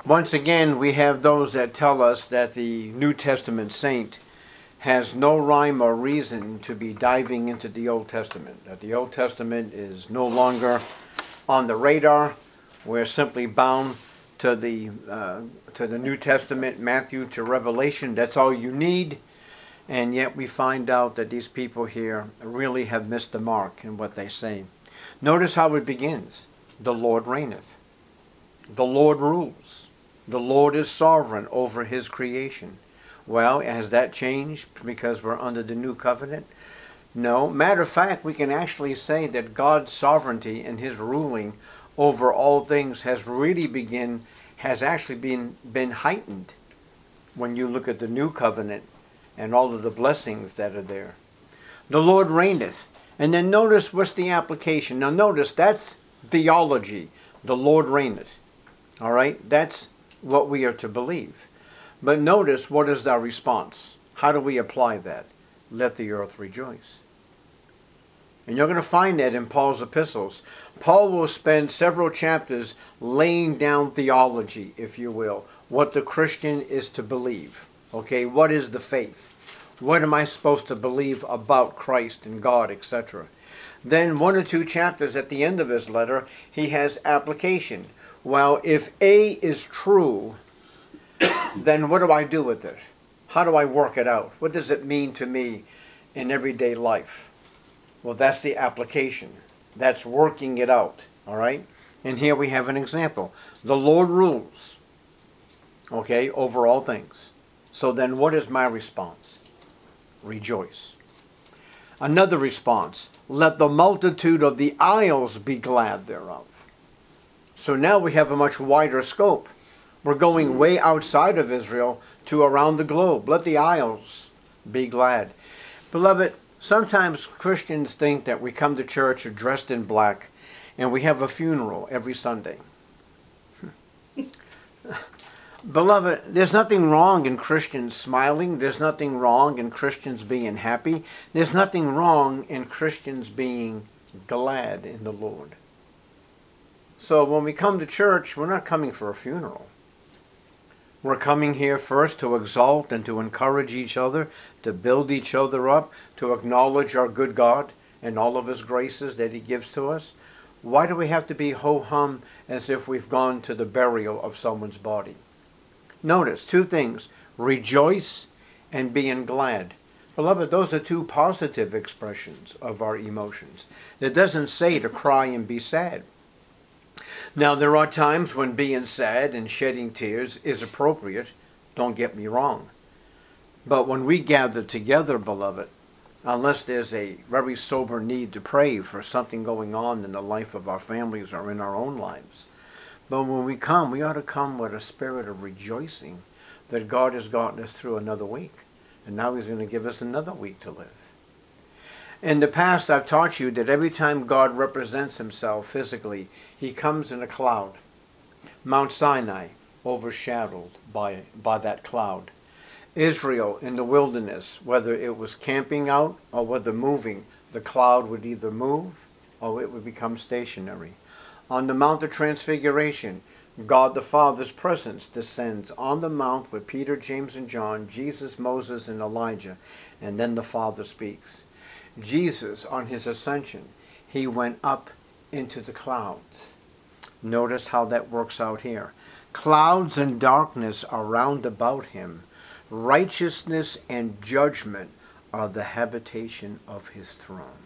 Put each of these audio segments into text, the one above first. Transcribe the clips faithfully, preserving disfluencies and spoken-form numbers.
Once again, we have those that tell us that the New Testament saint has no rhyme or reason to be diving into the Old Testament, that the Old Testament is no longer on the radar. We're simply bound to the uh, to the New Testament, Matthew to Revelation. That's all you need. And yet we find out that these people here really have missed the mark in what they say. Notice how it begins. The Lord reigneth. The Lord rules. The Lord is sovereign over his creation. Well, has that changed because we're under the new covenant? No. Matter of fact, we can actually say that God's sovereignty and his ruling over all things has really begin, has actually been, been heightened when you look at the new covenant and all of the blessings that are there. The Lord reigneth. And then notice what's the application. Now notice that's theology. The Lord reigneth. All right? That's what we are to believe. But notice what is our response. How do we apply that? Let the earth rejoice. And you're going to find that in Paul's epistles. Paul will spend several chapters laying down theology, if you will, what the Christian is to believe. Okay, what is the faith? What am I supposed to believe about Christ and God, et cetera? Then one or two chapters at the end of his letter, he has application. Well, if A is true, then what do I do with it? How do I work it out? What does it mean to me in everyday life? Well, that's the application. That's working it out, all right? And here we have an example. The Lord rules, okay, over all things. So then what is my response? Rejoice. Another response, let the multitude of the isles be glad thereof. So now we have a much wider scope. We're going way outside of Israel to around the globe. Let the isles be glad. Beloved, sometimes Christians think that we come to church dressed in black and we have a funeral every Sunday. Beloved, there's nothing wrong in Christians smiling. There's nothing wrong in Christians being happy. There's nothing wrong in Christians being glad in the Lord. So when we come to church, we're not coming for a funeral. We're coming here first to exalt and to encourage each other, to build each other up, to acknowledge our good God and all of his graces that he gives to us. Why do we have to be ho-hum as if we've gone to the burial of someone's body? Notice two things, rejoice and being glad. Beloved, those are two positive expressions of our emotions. It doesn't say to cry and be sad. Now, there are times when being sad and shedding tears is appropriate. Don't get me wrong. But when we gather together, beloved, unless there's a very sober need to pray for something going on in the life of our families or in our own lives, but when we come, we ought to come with a spirit of rejoicing that God has gotten us through another week. And now he's going to give us another week to live. In the past, I've taught you that every time God represents himself physically, he comes in a cloud. Mount Sinai, overshadowed by, by that cloud. Israel in the wilderness, whether it was camping out or whether moving, the cloud would either move or it would become stationary. On the Mount of Transfiguration, God the Father's presence descends on the mount with Peter, James, and John, Jesus, Moses, and Elijah, and then the Father speaks. Jesus, on his ascension, he went up into the clouds. Notice how that works out here. Clouds and darkness are round about him. Righteousness and judgment are the habitation of his throne.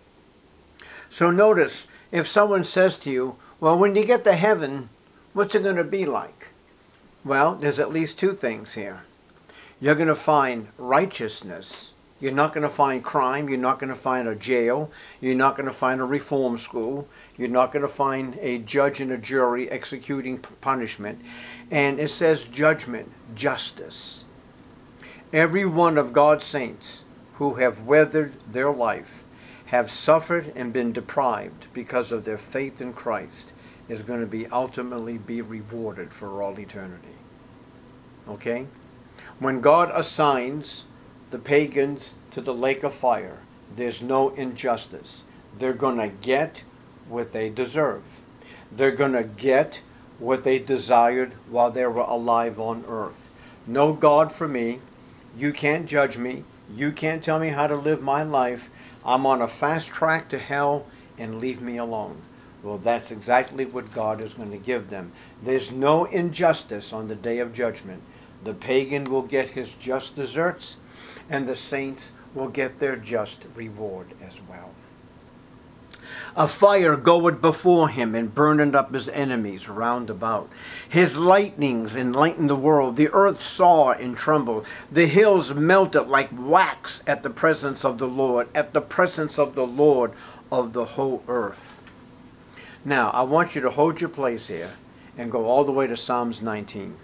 So notice, if someone says to you, well, when you get to heaven, what's it going to be like? Well, there's at least two things here. You're going to find righteousness. You're not going to find crime. You're not going to find a jail. You're not going to find a reform school. You're not going to find a judge and a jury executing punishment. And it says judgment, justice. Every one of God's saints who have weathered their life, have suffered and been deprived because of their faith in Christ, is going to be ultimately be rewarded for all eternity. Okay? When God assigns the pagans to the lake of fire, there's no injustice. They're going to get what they deserve. They're going to get what they desired while they were alive on earth. No God for me. You can't judge me. You can't tell me how to live my life. I'm on a fast track to hell, and leave me alone. Well, that's exactly what God is going to give them. There's no injustice on the day of judgment. The pagan will get his just deserts, and the saints will get their just reward as well. A fire goeth before him, and burneth up his enemies round about. His lightnings enlighten the world. The earth saw and trembled. The hills melted like wax at the presence of the Lord, at the presence of the Lord of the whole earth. Now, I want you to hold your place here and go all the way to Psalms nineteen.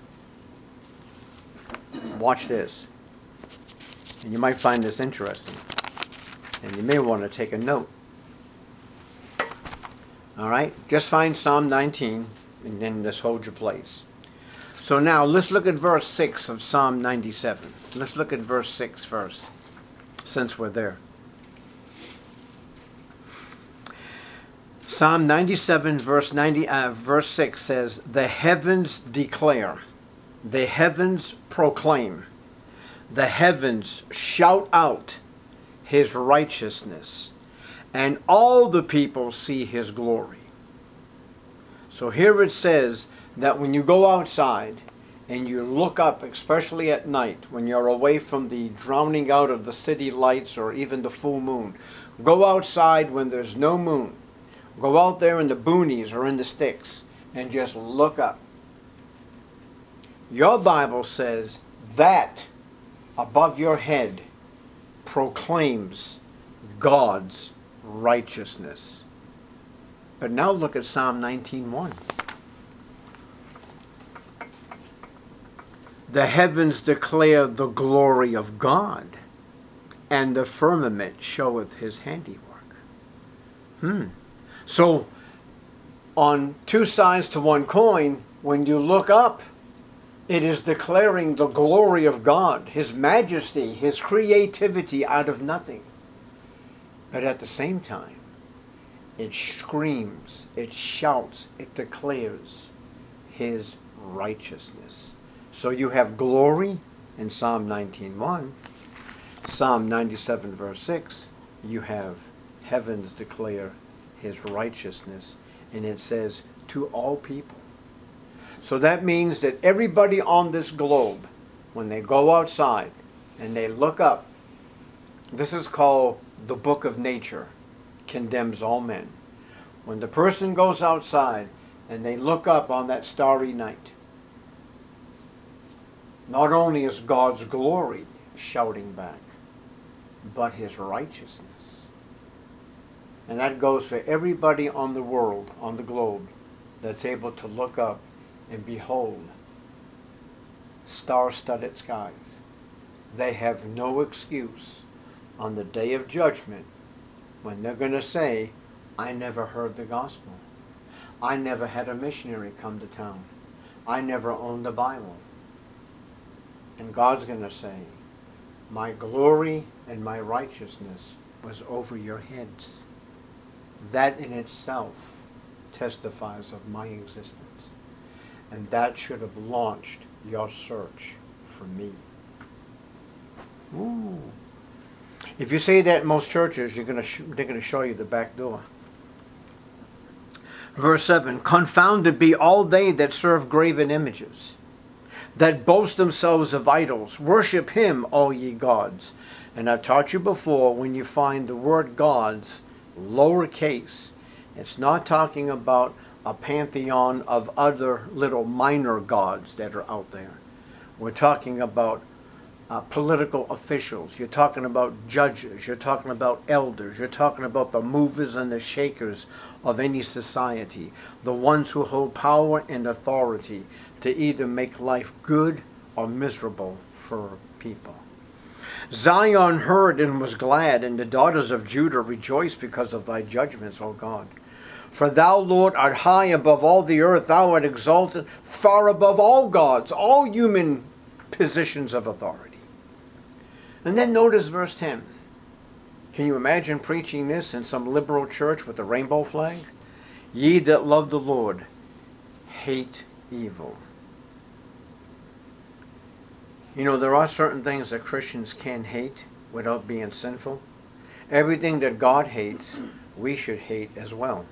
Watch this. And you might find this interesting. And you may want to take a note. All right? Just find Psalm nineteen and then just hold your place. So now let's look at verse six of Psalm ninety-seven. Let's look at verse six first, since we're there. Psalm ninety-seven, verse ninety, uh, verse six says, "The heavens declare, the heavens proclaim, the heavens shout out his righteousness, and all the people see his glory." So here it says that when you go outside and you look up, especially at night, when you're away from the drowning out of the city lights or even the full moon, go outside when there's no moon. Go out there in the boonies or in the sticks and just look up. Your Bible says that above your head proclaims God's righteousness. But now look at Psalm nineteen one. The heavens declare the glory of God, and the firmament showeth his handiwork. Hmm. So, on two sides to one coin, when you look up, it is declaring the glory of God, his majesty, his creativity out of nothing. But at the same time, it screams, it shouts, it declares his righteousness. So you have glory in Psalm nineteen one, Psalm ninety-seven verse six, you have heavens declare his righteousness, and it says to all people. So that means that everybody on this globe, when they go outside and they look up, this is called the book of nature, condemns all men. When the person goes outside and they look up on that starry night, not only is God's glory shouting back, but his righteousness. And that goes for everybody on the world, on the globe, that's able to look up and behold star-studded skies. They have no excuse on the day of judgment when they're going to say, I never heard the gospel. I never had a missionary come to town. I never owned a Bible. And God's going to say, my glory and my righteousness was over your heads. That in itself testifies of my existence. And that should have launched your search for me. Ooh. If you say that in most churches, you're gonna sh- they're going to show you the back door. Verse seven, confounded be all they that serve graven images, that boast themselves of idols. Worship him, all ye gods. And I've taught you before, when you find the word gods, lowercase, it's not talking about a pantheon of other little minor gods that are out there. We're talking about uh, political officials. You're talking about judges. You're talking about elders. You're talking about the movers and the shakers of any society. The ones who hold power and authority to either make life good or miserable for people. Zion heard and was glad, and the daughters of Judah rejoiced because of thy judgments, O God. For thou, Lord, art high above all the earth. Thou art exalted far above all gods, all human positions of authority. And then notice verse ten. Can you imagine preaching this in some liberal church with a rainbow flag? Ye that love the Lord, hate evil. You know, there are certain things that Christians can hate without being sinful. Everything that God hates, we should hate as well.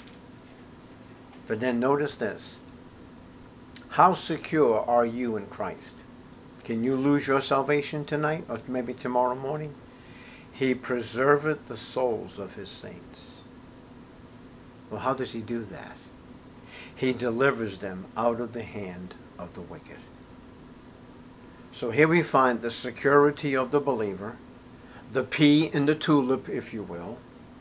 But then notice this. How secure are you in Christ? Can you lose your salvation tonight or maybe tomorrow morning? He preserveth the souls of his saints. Well, how does he do that? He delivers them out of the hand of the wicked. So here we find the security of the believer, the P in the tulip, if you will.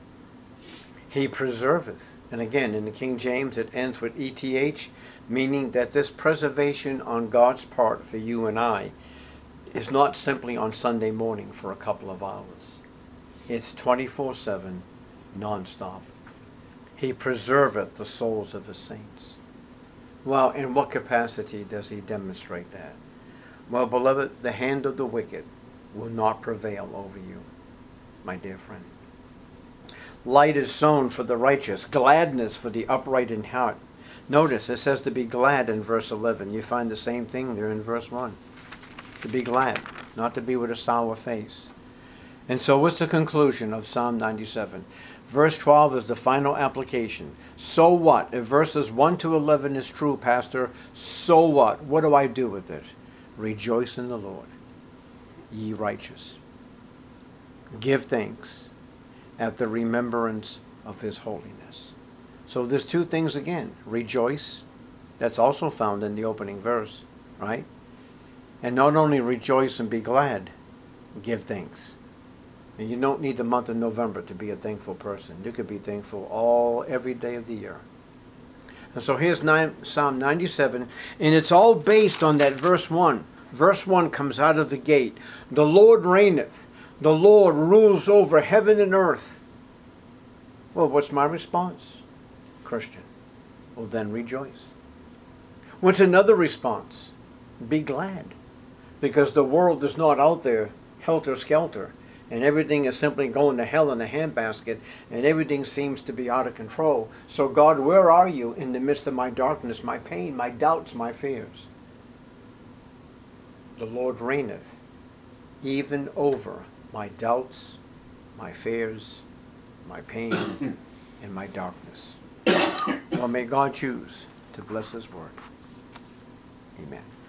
He preserveth. And again, in the King James, it ends with E T H, meaning that this preservation on God's part for you and I is not simply on Sunday morning for a couple of hours. It's twenty-four seven, non-stop. He preserveth the souls of his saints. Well, in what capacity does he demonstrate that? Well, beloved, the hand of the wicked will not prevail over you, my dear friend. Light is sown for the righteous, gladness for the upright in heart. Notice, it says to be glad in verse eleven. You find the same thing there in verse one. To be glad, not to be with a sour face. And so what's the conclusion of Psalm ninety-seven? Verse twelve is the final application. So what? If verses one to eleven is true, Pastor, so what? What do I do with it? Rejoice in the Lord, ye righteous. Give thanks at the remembrance of his holiness. So there's two things again. Rejoice. That's also found in the opening verse, right? And not only rejoice and be glad, give thanks. And you don't need the month of November to be a thankful person. You could be thankful all, every day of the year. And so here's nine, Psalm ninety-seven, and it's all based on that verse one. Verse one comes out of the gate. The Lord reigneth. The Lord rules over heaven and earth. Well, what's my response? Christian. Well, then rejoice. What's another response? Be glad. Because the world is not out there helter-skelter. And everything is simply going to hell in a handbasket, and everything seems to be out of control. So God, where are you in the midst of my darkness, my pain, my doubts, my fears? The Lord reigneth even over my doubts, my fears, my pain, and my darkness. Well, may God choose to bless his word. Amen.